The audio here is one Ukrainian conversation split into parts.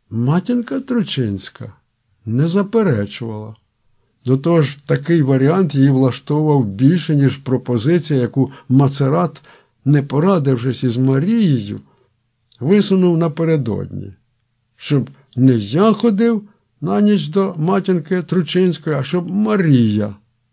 Матінка Тручинська не заперечувала. До того ж, такий варіант її влаштовував більше, ніж пропозиція, яку Мацерат, не порадившись із Марією, висунув напередодні. Щоб не я ходив на ніч до матінки Тручинської, а щоб Марія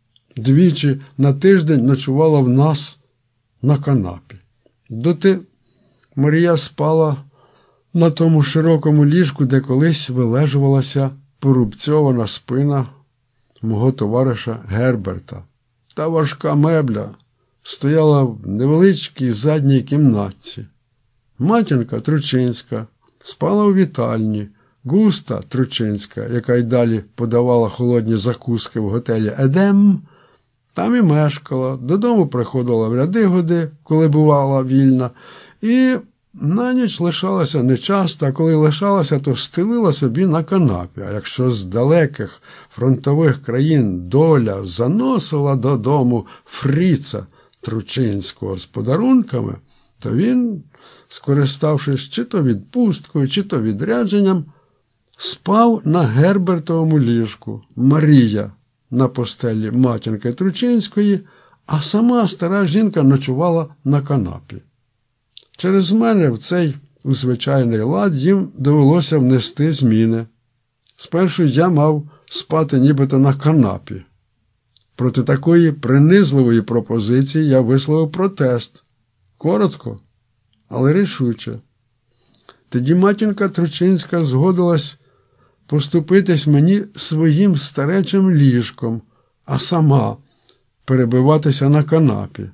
двічі на тиждень ночувала в нас на канапі. Доти Марія спала на тому широкому ліжку, де колись вилежувалася порубцьована спина мого товариша Герберта. Та важка мебля стояла в невеличкій задній кімнатці. Матінка Тручинська спала у вітальні. Густа Тручинська, яка й далі подавала холодні закуски в готелі «Едем», там і мешкала, додому приходила в ряди-годи, коли бувала вільна, і на ніч лишалася нечасто, а коли лишалася, то стелила собі на канапі. А якщо з далеких фронтових країн доля заносила додому Фріца Тручинського з подарунками, то він, скориставшись чи то відпусткою, чи то відрядженням, спав на Гербертовому ліжку, Марія на постелі матінки Тручинської, а сама стара жінка ночувала на канапі. Через мене в цей звичайний лад їм довелося внести зміни. Спершу я мав спати нібито на канапі. Проти такої принизливої пропозиції я висловив протест. Коротко, але рішуче. Тоді матінка Тручинська згодилась поступитись мені своїм старечим ліжком, а сама перебиватися на канапі.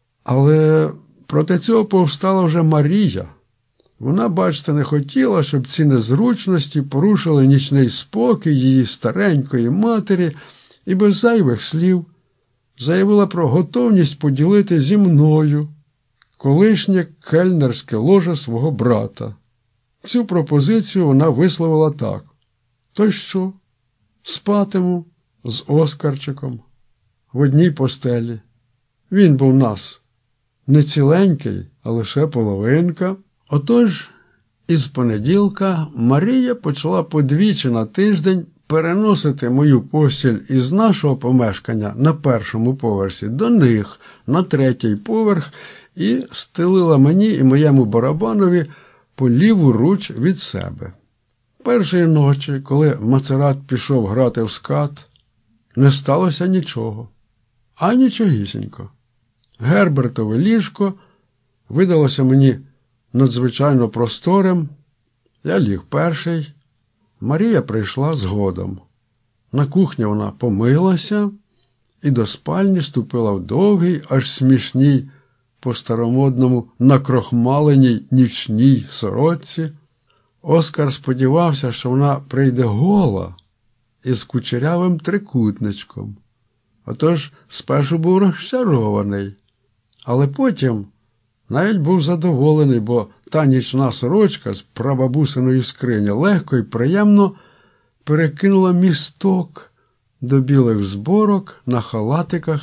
Але проти цього повстала вже Марія. Вона, бачите, не хотіла, щоб ці незручності порушили нічний спокій її старенької матері і без зайвих слів заявила про готовність поділити зі мною колишнє кельнерське ложе свого брата. Цю пропозицію вона висловила так. То що? Спатиму з Оскарчиком в одній постелі. Він був нас не ціленький, а лише половинка. Отож, із понеділка Марія почала подвічі на тиждень переносити мою постіль із нашого помешкання на першому поверсі до них на третій поверх і стелила мені і моєму барабанові по ліву руч від себе. Першої ночі, коли Мацерат пішов грати в скат, не сталося нічого. А нічогісінько. Гербертове ліжко видалося мені надзвичайно просторим. Я ліг перший. Марія прийшла згодом. На кухні вона помилася і до спальні ступила в довгій, аж смішній, по-старомодному накрохмаленій нічній сорочці. Оскар сподівався, що вона прийде гола із кучерявим трикутничком. Отож, спершу був розчарований, але потім навіть був задоволений, бо та нічна сорочка з прабабусиної скрині легко і приємно перекинула місток до білих зборок на халатиках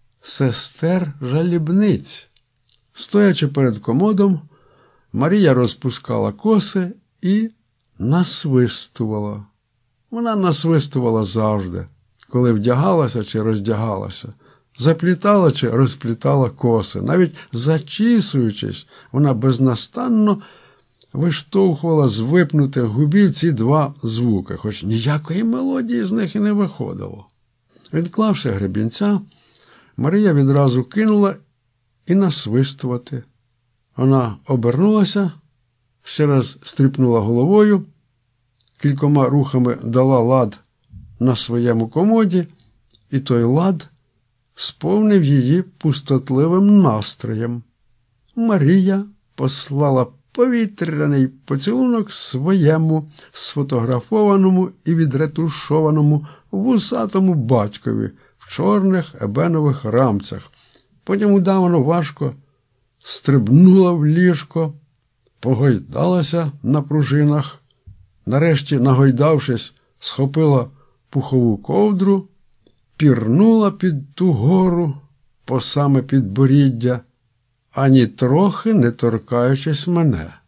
сестер-жалібниць. Стоячи перед комодом, Марія розпускала коси і насвистувала. Вона насвистувала завжди, коли вдягалася чи роздягалася, заплітала чи розплітала коси. Навіть зачісуючись, вона безнастанно виштовхувала з випнутих губів ці два звуки, хоч ніякої мелодії з них і не виходило. Відклавши гребінця, Марія відразу кинула і насвистувати. Вона обернулася, ще раз стріпнула головою, кількома рухами дала лад на своєму комоді, і той лад сповнив її пустотливим настроєм. Марія послала повітряний поцілунок своєму сфотографованому і відретушованому вусатому батькові в чорних ебенових рамцях. Потім удавано важко стрибнула в ліжко, погойдалася на пружинах, нарешті, нагойдавшись, схопила пухову ковдру, пірнула під ту гору по саме підборіддя, ані трохи не торкаючись мене.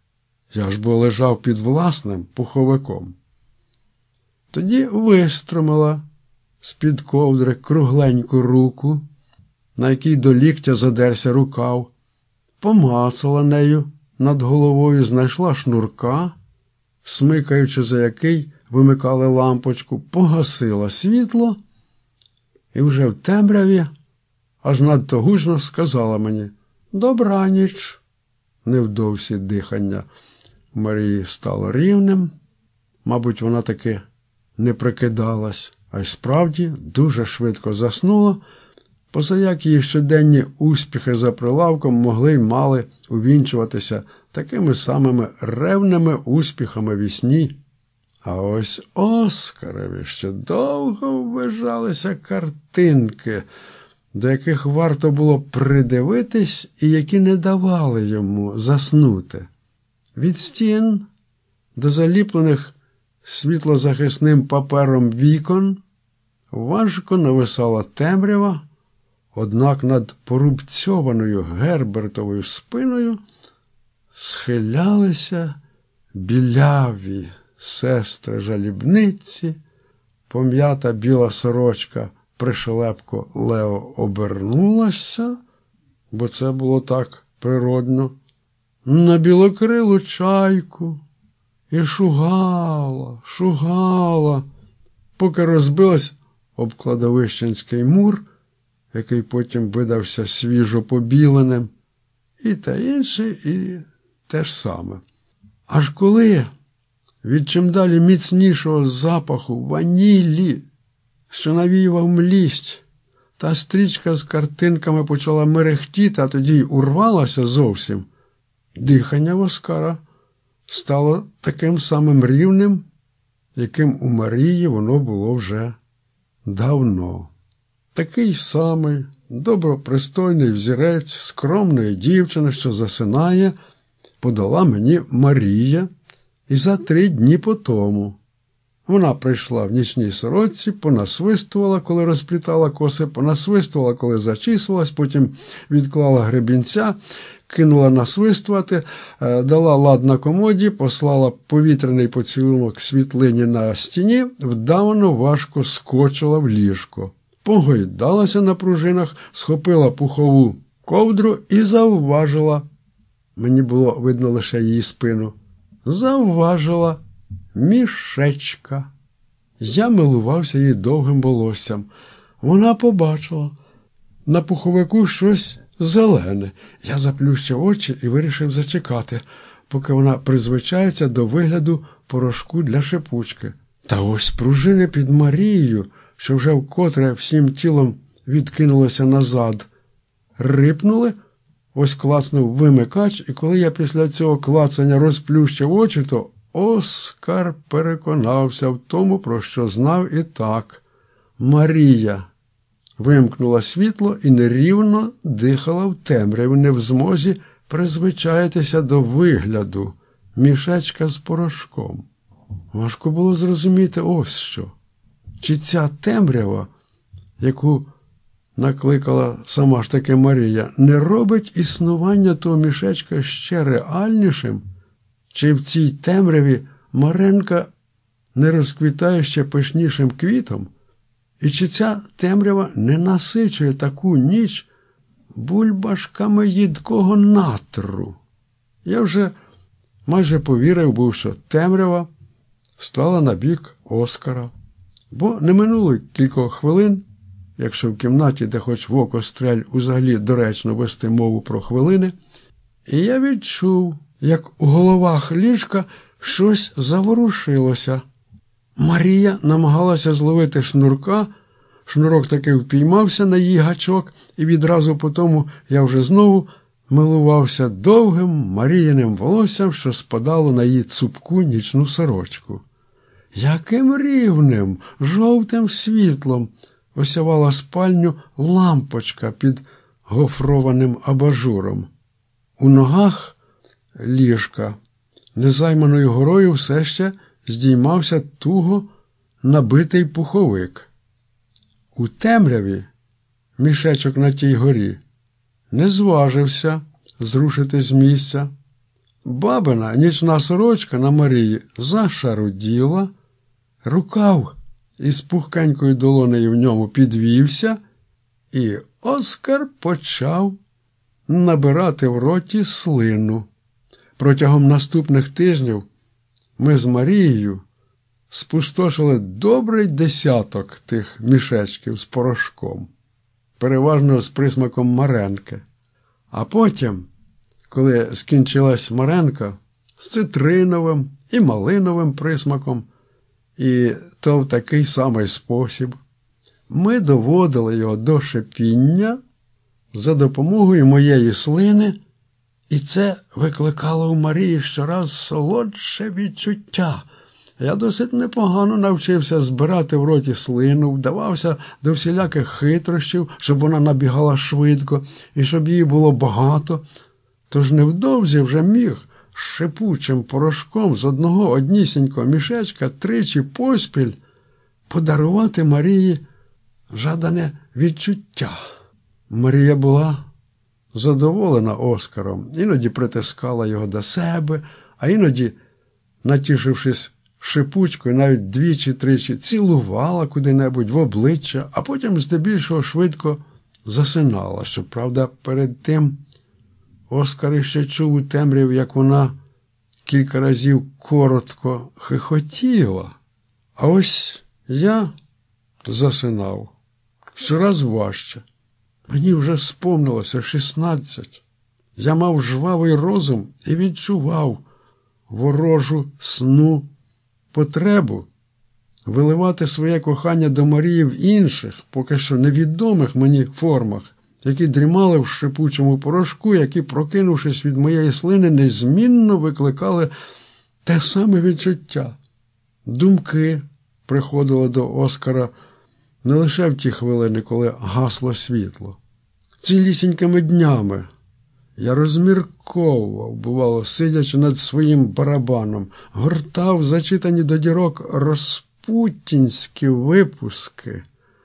Я ж бо лежав під власним пуховиком. Тоді вистромила з-під ковдри кругленьку руку, на якій до ліктя задерся рукав, помацала нею над головою, знайшла шнурка, смикаючи за який вимикали лампочку, погасила світло і вже в темряві аж надто гучно сказала мені: «Добраніч». Невдовзі дихання Марії стало рівним. Мабуть, вона таки не прикидалась, а й справді дуже швидко заснула, позаяк її щоденні успіхи за прилавком могли й мали увінчуватися такими самими ревними успіхами вісні. А ось Оскарові ще довго ввижалися картинки, до яких варто було придивитись і які не давали йому заснути. Від стін до заліплених світлозахисним папером вікон важко нависала темрява, однак над порубцьованою Гербертовою спиною схилялися біляві сестри-жалібниці, пом'ята біла сорочка пришелепко Лео обернулася, бо це було так природно, на білокрилу чайку і шугала, поки розбилась об кладовищенський мур, який потім видався свіжо побіленим, і те інше, і те ж саме. Аж коли від чимдалі міцнішого запаху ванілі, що навіював млість, та стрічка з картинками почала мерехтіти, а тоді й урвалася зовсім, дихання в Оскара стало таким самим рівним, яким у Марії воно було вже давно. Такий самий добропристойний взірець скромної дівчини, що засинає, подала мені Марія і за 3 дні по тому. Вона прийшла в нічній сорочці, понасвистувала, коли розплітала коси, понасвистувала, коли зачісувалась, потім відклала гребінця, кинула насвистувати, дала лад на комоді, послала повітряний поцілунок світлині на стіні, вдавано важко скочила в ліжко. Погойдалася на пружинах, схопила пухову ковдру і завважила, мені було видно лише її спину, завважила мішечка. Я милувався її довгим волоссям. Вона побачила на пуховику щось зелене. Я заплющив очі і вирішив зачекати, поки вона призвичається до вигляду порошку для шипучки. Та ось пружини під Марією, що вже вкотре всім тілом відкинулося назад, рипнули, ось клацнув вимикач, і коли я після цього клацання розплющив очі, то Оскар переконався в тому, про що знав і так. Марія вимкнула світло і нерівно дихала в темряві, не в змозі призвичаїтися до вигляду мішечка з порошком. Важко було зрозуміти ось що. Чи ця темрява, яку накликала сама ж таки Марія, не робить існування того мішечка ще реальнішим? Чи в цій темряві Маренка не розквітає ще пишнішим квітом? І чи ця темрява не насичує таку ніч бульбашками їдкого натру? Я вже майже повірив був, що темрява стала на бік Оскара. Бо не минуло кількох хвилин, якщо в кімнаті, де хоч в око стрель, взагалі доречно вести мову про хвилини, і я відчув, як у головах ліжка щось заворушилося. Марія намагалася зловити шнурка, шнурок таки впіймався на її гачок, і відразу по тому я вже знову милувався довгим Маріїним волоссям, що спадало на її цупку нічну сорочку. Яким рівним, жовтим світлом осявала спальню лампочка під гофрованим абажуром. У ногах ліжка незайманою горою все ще здіймався туго набитий пуховик. У темряві мішечок на тій горі не зважився зрушити з місця, Бабина нічна сорочка на Марії зашаруділа, рукав із пухкенькою долонею в ньому підвівся, і Оскар почав набирати в роті слину. Протягом наступних тижнів ми з Марією спустошили добрий десяток тих мішечків з порошком, переважно з присмаком маренки. А потім, коли скінчилась маренка, з цитриновим і малиновим присмаком, і то в такий самий спосіб, ми доводили його до шипіння за допомогою моєї слини, і це викликало у Марії щораз солодше відчуття. Я досить непогано навчився збирати в роті слину, вдавався до всіляких хитрощів, щоб вона набігала швидко і щоб її було багато. Тож невдовзі вже міг з шипучим порошком з однісінького мішечка тричі поспіль подарувати Марії жадане відчуття. Марія була задоволена Оскаром, іноді притискала його до себе, а іноді, натішившись шипучкою, навіть двічі-тричі цілувала куди-небудь в обличчя, а потім здебільшого швидко засинала. Щоправда, перед тим Оскар іще чув у темряві, як вона кілька разів коротко хихотіла. А ось я засинав. Щораз важче. Мені вже сповнилося 16. Я мав жвавий розум і відчував ворожу сну потребу виливати своє кохання до Марії в інших, поки що невідомих мені формах, які дрімали в шипучому порошку, які, прокинувшись від моєї слини, незмінно викликали те саме відчуття. Думки приходили до Оскара не лише в ті хвилини, коли гасло світло. Цілісінькими днями я розмірковував, бувало, сидячи над своїм барабаном, гортав зачитані до дірок розпутінські випуски